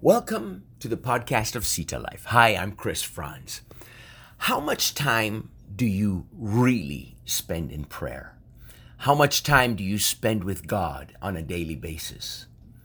Welcome to the podcast of Sita Life. Hi, I'm Chris Franz. How much time do you really spend in prayer? How much time do you spend with God on a daily basis?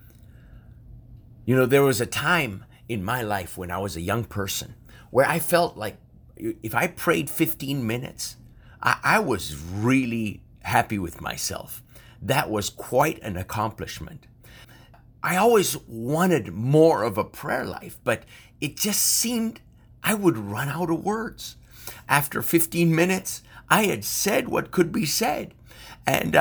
There was a time in my life when I was a young person where I felt like if I prayed 15 minutes, I was really happy with myself. That was quite an accomplishment. I always wanted more of a prayer life, but it just seemed I would run out of words. After 15 minutes, I had said what could be said, and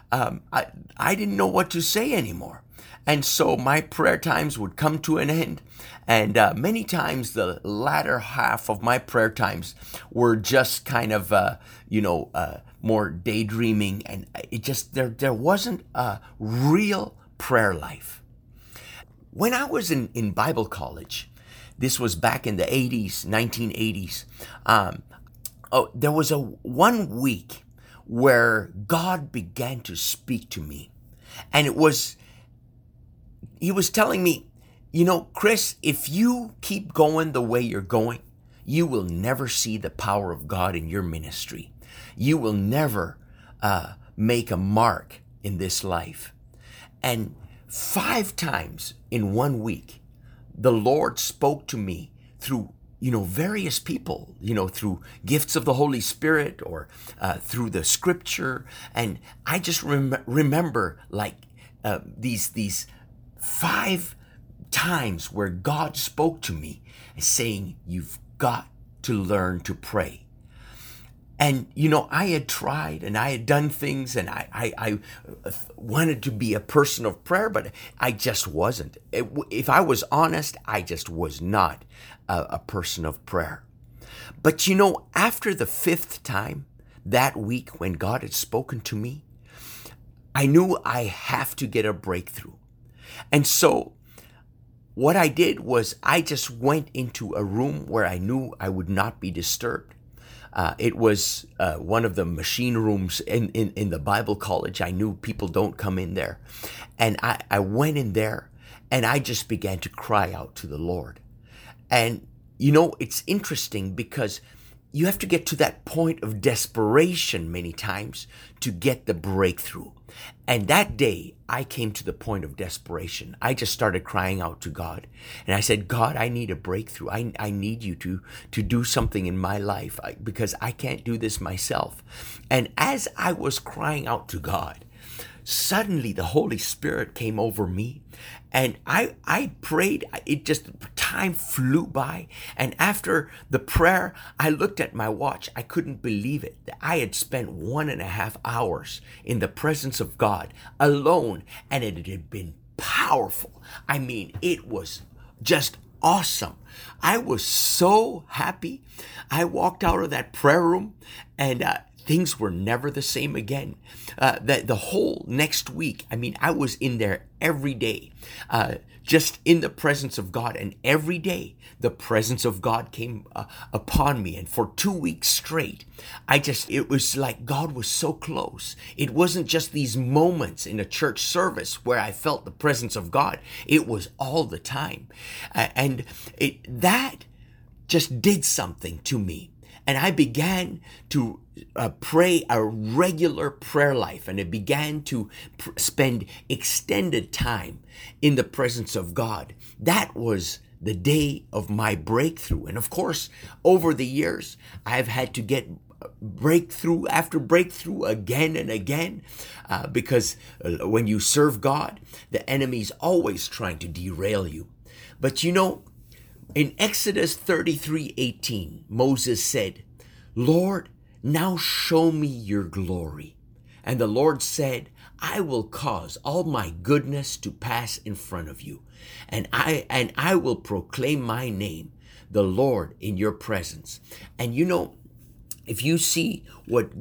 I didn't know what to say anymore. And so my prayer times would come to an end, and many times the latter half of my prayer times were just kind of, more daydreaming, and it just there wasn't a real prayer life. When I was in Bible college, this was back in the 80s, 1980s, there was a 1 week where God began to speak to me. And he was telling me, Chris, if you keep going the way you're going, you will never see the power of God in your ministry. You will never make a mark in this life. And 5 times in 1 week, the Lord spoke to me through, various people, through gifts of the Holy Spirit or through the scripture. And I just remember these 5 times where God spoke to me saying, you've got to learn to pray. And, I had tried and I had done things and I wanted to be a person of prayer, but I just wasn't. If I was honest, I just was not a person of prayer. But, after the 5th time that week when God had spoken to me, I knew I have to get a breakthrough. And so what I did was I just went into a room where I knew I would not be disturbed. It was one of the machine rooms in the Bible college. I knew people don't come in there. And I went in there and I just began to cry out to the Lord. And, it's interesting because you have to get to that point of desperation many times to get the breakthrough. And that day, I came to the point of desperation. I just started crying out to God. And I said, God, I need a breakthrough. I need you to do something in my life because I can't do this myself. And as I was crying out to God, suddenly the Holy Spirit came over me and I prayed. Time flew by. And after the prayer, I looked at my watch. I couldn't believe it. I had spent 1.5 hours in the presence of God alone, and it had been powerful. I mean, it was just awesome. I was so happy. I walked out of that prayer room and things were never the same again. The whole next week, I was in there every day, just in the presence of God. And every day, the presence of God came upon me. And for 2 weeks straight, it was like God was so close. It wasn't just these moments in a church service where I felt the presence of God. It was all the time. That just did something to me. And I began to pray a regular prayer life, and I began to spend extended time in the presence of God. That was the day of my breakthrough. And of course, over the years, I've had to get breakthrough after breakthrough again and again, because when you serve God, the enemy's always trying to derail you. But in Exodus 33:18, Moses said, Lord, now show me your glory. And the Lord said, I will cause all my goodness to pass in front of you, and I will proclaim my name, the Lord, in your presence. And if you see what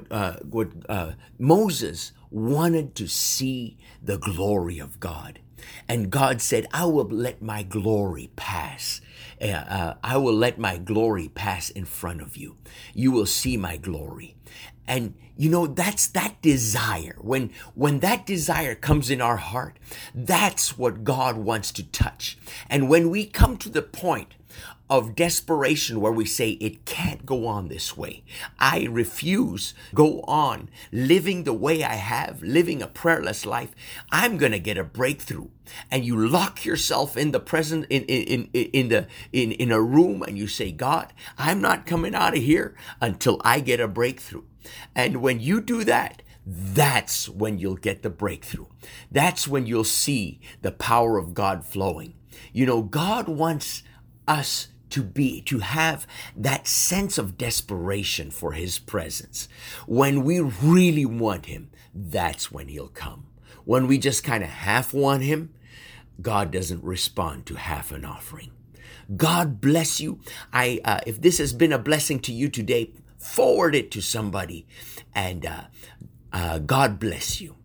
Moses wanted to see the glory of God. And God said, I will let my glory pass. I will let my glory pass in front of you. You will see my glory. And that's that desire. When that desire comes in our heart, that's what God wants to touch. And when we come to the point of desperation where we say it can't go on this way, I refuse go on living the way I have, living a prayerless life, I'm going to get a breakthrough. And you lock yourself in the present in a room, and you say, God, I'm not coming out of here until I get a breakthrough. And when you do that, that's when you'll get the breakthrough. That's when you'll see the power of God flowing. God wants us to have that sense of desperation for his presence. When we really want him, that's when he'll come. When we just kind of half want him, God doesn't respond to half an offering. God bless you. If this has been a blessing to you today, forward it to somebody, and God bless you.